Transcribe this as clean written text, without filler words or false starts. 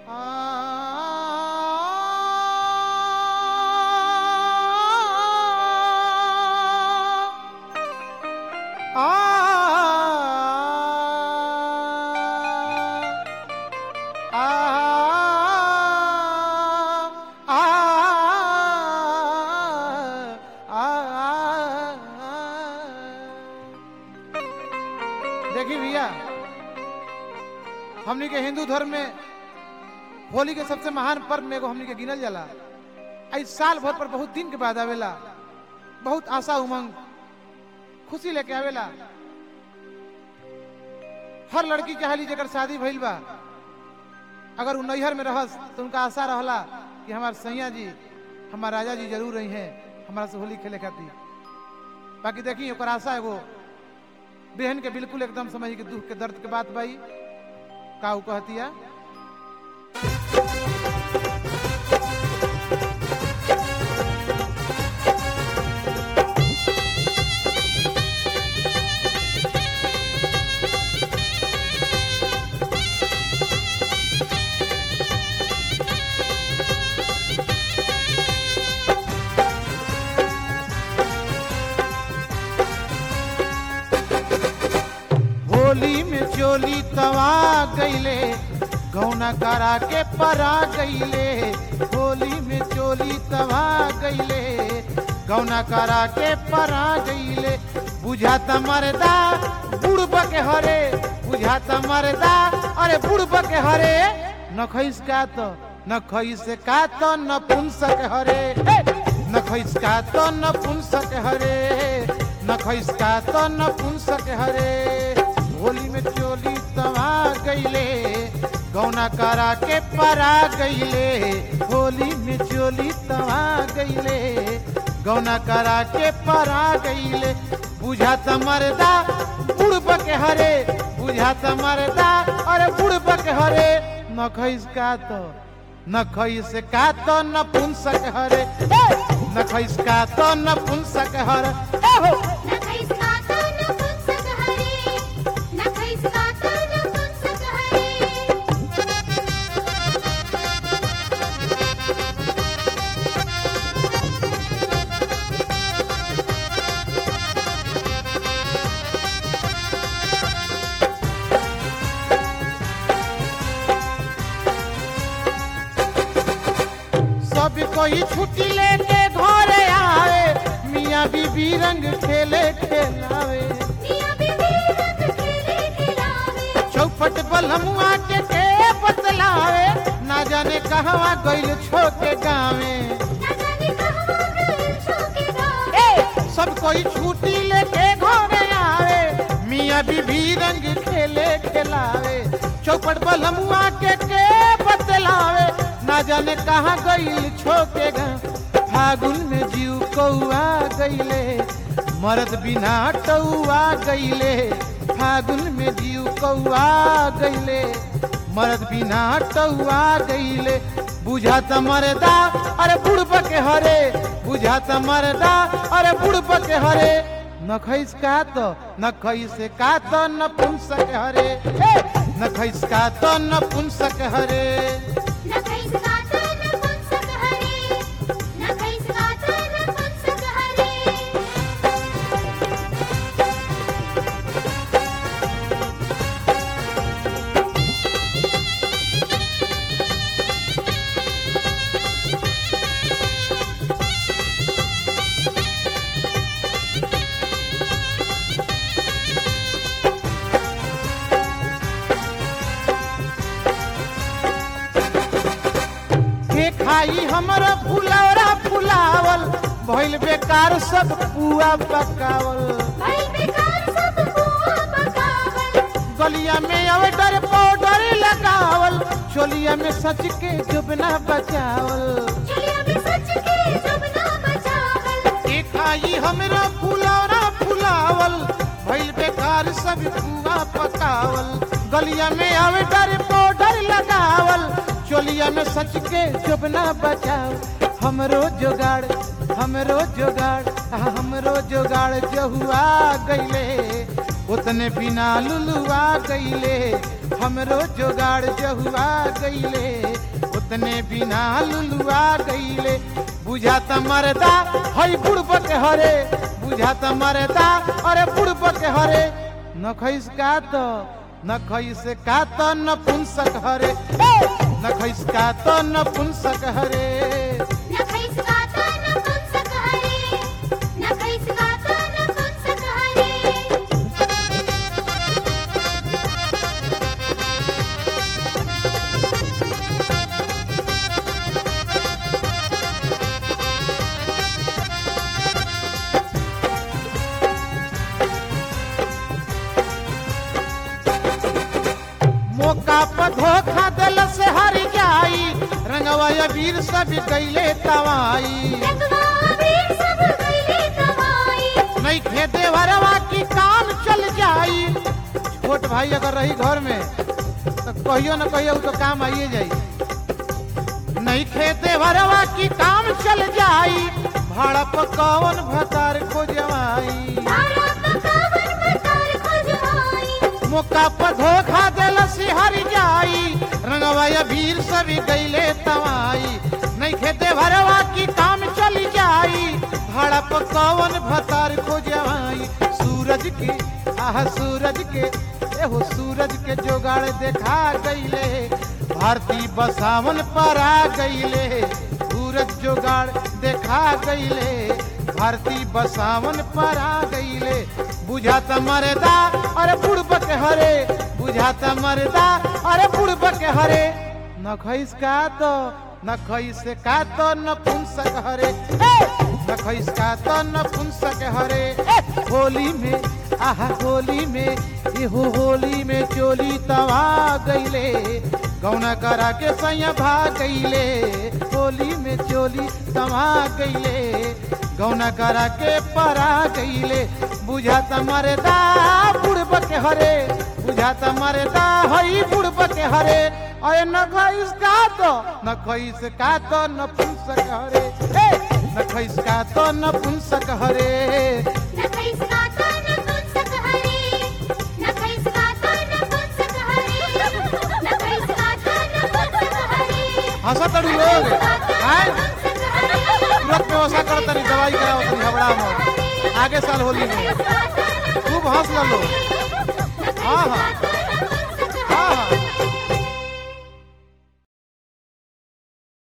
देखिए भैया, हमनी के हिंदू धर्म में होली के सबसे महान पर्व में एगो हमनी के गिनल जाला। आई साल भर पर बहुत दिन के बाद आवेला, बहुत आशा उमंग खुशी लेके आवेला। हर लड़की के हाली जेकर शादी भइल बा, अगर उ नैहर में रहस तो उनका आशा रहला कि हमार सैया जी, हमार राजा जी जरूर रही हैं हमारा से होली खेले खातिर। बाकी देखी ओकर आशा एगो बहन के बिल्कुल एकदम समझ के दुख के दर्द के बात बाई का उ कहतिया। होली में चोली तवा गईले, गौना करा के परा गईले। होली में चोली तवा गईले, गौना करा के परा गईले। बुझाता मरदा बुढ़ब के हरे, बुझाता मरदा अरे बुढ़ब के हरे। न खइस का तो न खइस का तो न पुंसक हरे, न खइस का तो न पुंसक हरे, न खइस का तो न पुंसक हरे। होली में चोली तवा गईले, गौना करा के परा गईले। होली में चोली तवा गईले, गौना करा के परा गईले। बुझाता मरदा बुढ़ब के हरे, बुझाता मरदा अरे बुढ़ब के हरे। न खइस का तो न खइस का तो न पुंसक हरे, न खइस का तो न पुंसक हरे। सब कोई छुट्टी लेके घर आवे, मियाँ बीबी रंग खेले खेलावे। चौपट बलमुआ के बतलावे, ना जाने कहवा गइल छोटे गावे। सब कोई छुट्टी लेके घर आवे, मियाँ बीबी रंग खेले खेलावे। चौपट बलमुआ के बतलावे, ना जाने कहाँ गईल छोटे गाँव। फागुन में जीव कौआ गईले, मर्द बिना टौआ गईले। फागुन में जीव कौआ गईले, मर्द बिना टौआ गईले। बुझाता मरदा अरे बुढ़ब के हरे, बुझाता मरदा अरे बुढ़ब के हरे। न खइस का तो न खइस का तो न पुंसक हरे, न खइस का तो न पुंसक हरे। खाई हमरा फुलौरा फुलावल, भइल बेकार सब पुआ पकावल। गलिया में अवडर पाउडर लगावल, चोलिया में सच के जुबना बचावल। खाई हमरा फुलौरा फुलावल, भइल बेकार सब पुआ पकावल। गलिया में अवडर पाउडर लगावल, चोलिया में सच के जुबना बचाओ। हमरो जोगाड़ हमरो जोगाड़ हमरो जोगाड़ जहुआ गईले, उतने बिना लुलुआ गईले हमरो जोगाड़ जहुआ गईले उतने बिना लुलुआ गईले बुझाता मरदा हई बुढ़ब के हरे बुझाता मरदा अरे बुढ़ब के हरे न खइस का तो न पुंसक हरे न खइस का तो न पुंसक हरे मौका पर धोखा दिल से हर जाई रंगवा वीर सब कैले तवाई नहीं खेदे वरवा की काम चल जाई छोट भाई अगर रही घर में तो कहियो न कहियो तो काम आइए जाई नहीं खेदे वरवा की काम चल जाई भाड़ा पर कौन भतार को जवाई मौका पर धोखा दिल से हर जाई रंगवा वीर सब गईले तवाई नहीं खेते भरवा की काम चली जाई भाड़ा पर कौन भतार को जवाई सूरज के एहो सूरज के जोगाड़ देखा गईले भारती बसावन पर आ गईले सूरज जोगाड़ देखा गईले भारती बसावन पर आ गईले बुझाता मरदा अरे बुढ़ब के हरे बुझाता मरदा अरे बुढ़ब के हरे न खइस का तो न पुंसक हरे न खइस का तो न पुंसक हरे होली में होली में इहो होली में चोली तवा गईले गौना करा के सैया भाग गईले होली में चोली तवा गईले गौना करा के परा गईले बुझाता मरदा बुढ़ब के हरे बुझाता मरदा हई बुढ़ब के हरे अरे न खइस का तो न पुंसक हरे न खइस का तो न पुंसक हरे हंसा तड़ू लोग तुरंत व्यवस्था करो तरी दवाई कराओ तरी घबरा में आगे साल होली में खूब हंस लो हाँ हाँ